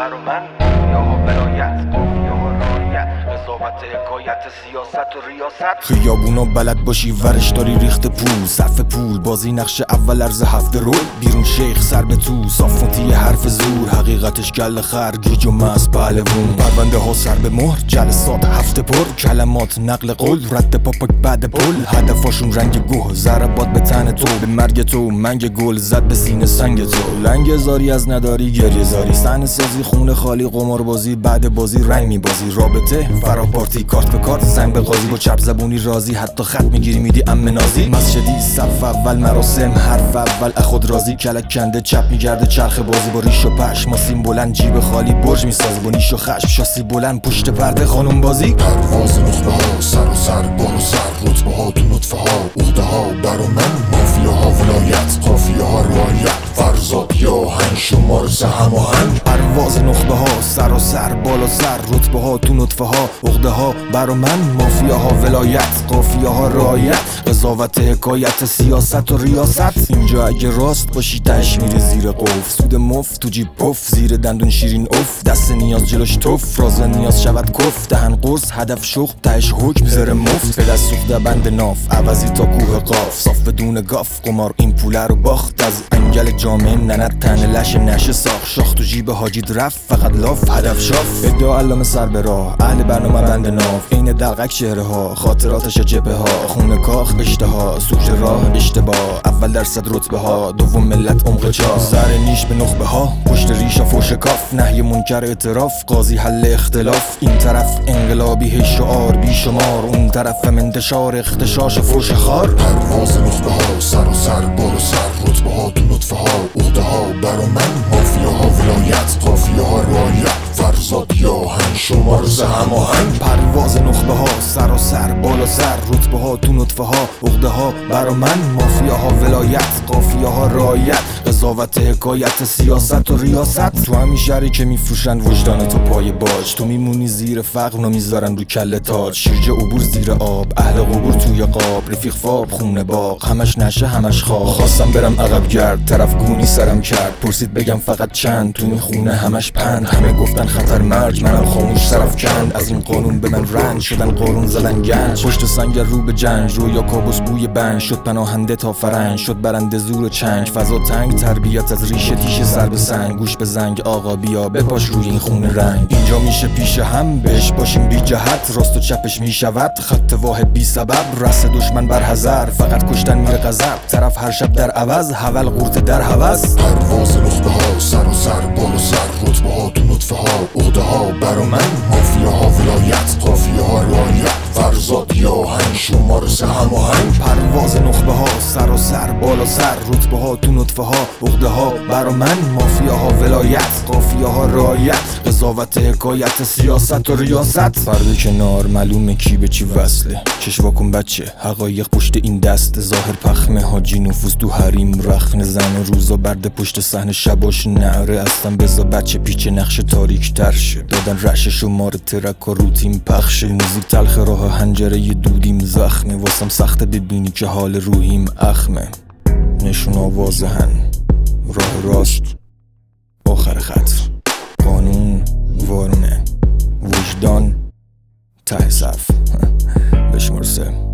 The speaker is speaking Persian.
برا من مافیاها ولایت قافیه‌ها رعایت قضاوت حکایت سیاست و ریاست خیابونا بلد باشی ورش داری ریخت پول صف پول بازی نقش اول ارز هفته رول بیرون شیخ سر به تو صافوتی حرف زور حقیقتش گل خر گیج و مست پهلوون پرونده ها سر به مهر جلسات هفته پر کلمات نقل قول رد پاپک بعد پل هدفاشون رنگ گوه ضربات به تن تو به مرگ تو منگ گل زد به سینه سنگ تو لنگ زاری از نداری گریه زاری صحنه سازی خونه خالی قمار بازی بعد بازی رنگ میبازی رابطه فرا پارتی کارت به کارت زنگ به قاضی با چپ زبونی رازی حتی خط میگیری میدی ام نازی مسجدی صف اول مراسم حرف اول اخود رازی کلک کنده چپ میگرده چرخ بازی با ریش و پش ماسین بلند جیب خالی برج میسازی با نیش و خشم شاسی بلند پشت پرده خانم بازی پرواز نخبه ها سر و سر بال و سر رتبه ها تو نطفه ها عقده ها برا من مافیا ها ولایت قافیه ها رعایت فرزاد یا هنگ شمار سه هماهنگ پرواز نخبه ها سر و سر بالا سر رتبه ها تو نطفه ها عقده ها برا من مافیا ها ولایت قافیه ها رعایت قضاوت حکایت سیاست و ریاست اینجا اگه راست باشی تهش میره زیر قفل سود مفت تو جیب پف زیر دندون شیرین اف دست نیاز جلوش توف راز نیاز شود کف دهن قرص هدف شخ تهش حکم زر مفت به دست سوخته بند ناف عوضی تا کوه قاف صاف بدون گاف قمار این پوله رو باخت از انگل جامعه ننت تن لش نشه ساخت شاخ تو جیب حاجید رفت فقط لاف هدف شاف ادعا علامه سر به راه اهل برنامه بند ناف عین دلقک چهره ها خاطراتش جبهه ها خونه کاخ اشتها سوژه راه اشتباه اول درصد رتبه ها دوم ملت عمق چاه سر نیش به نخبه ها پشت ریشا فوش کاف نهی منکر اعتراف قاضی حل اختلاف این طرف انقلابی هی شعار بی شمار اون طرف انتشار اختشاش فوش خار پرواز نخبه ها سر و سر بال و سر رتبه ها تو نطفه ها عقده ها برا من مافیا ها ولایت قافیه ها رعایت فرزاد یا هنگ شمار سه هماهنگ پرواز نخبه ها سر و سر بالا سر رتبه ها تو نطفه ها عقده ها برا من مافیا ها ولایت قافیه ها رعایت قضاوت حکایت سیاست و ریاست تو همین شهری که میفروشن وجدان تو پای باج تو میمونی زیر فقر اونو میذارن رو کله تاج شیرجه عبور زیر آب اهل قبور توی قاب رفیق فاب خونه باغ همش نشه همش خواب خواستم برم عقب گرد طرف گونی سرم کرد پرسید بگم فقط چند تو این خونه همش پند همه گفتن خطر مرگ منم خاموش سرف کند از این قانون به من رنج شدن قارون زدن گنج پشت سنگ رو به جنگ رو یا کابوس بوی بنج شد پناهنده تا فرنگ شد برنده زور چنگ فضا تنگ تربیت از ریشه تیشه سر به سنگ گوش به زنگ آقا بیا بپاش روی این خونه رنگ اینجا میشه پیش هم بهش باشیم بی جهت راست و چپش میشود خط واحد بی سبب رس دشمن بر حذر فقط کشتن میره غضب طرف هر شب در عوض حول قورت در هوس پرواز نخبه ها سر و سر بال و سر رتبه ها تو نطفه ها عقده ها برا من مافیا ها ولایت قافیه ها رعایت فرزاد یا هنگ شمار سه هماهنگ پرواز نخبه ها سر و سر بالا سر رتبه ها تو نطفه ها عقده ها برا من مافیا ها ولایت قافیه ها رعایت قضاوت حکایت سیاست و ریاست فرد کنار معلومه کی به چی وصله چش واکن بچه حقایق پشت این دست ظاهر پخمه حاجی نفوس تو حریم رخن زن روزا برده پشت صحنه شباش نعره اصلا بزا بچه پیچ نقش تاریک تر شه دادن رش شمار ترک و روتین پخشه موزیک تلخ راه هنجره ی دودیم زخمه واسم سخته ببینی که حال روحیم اخمه نشونا واضحن راه راست آخر خط قانون وارونه وجدان ته صف بشمار 3